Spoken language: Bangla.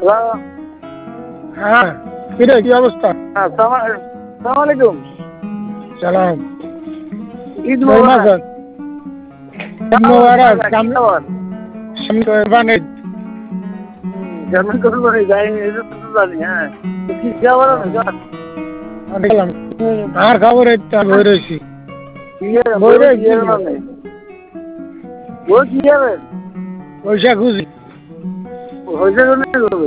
হ্যালো। হ্যাঁ, কিরে কি অবস্থা? আসসালামু আলাইকুম। সালাম। ঈদ কই মোবারক। মাছ? মোবারক। কি খবর? বানে কেমন করে যাইনি এটা তো জানি। হ্যাঁ, তো কি খবর আছে? দেখলাম। আর খবর এই তো বই রয়েছি। বই বই রয়েছি। কি মানে? বই কি হবে? পয়সা খুঁজি। হয়েছে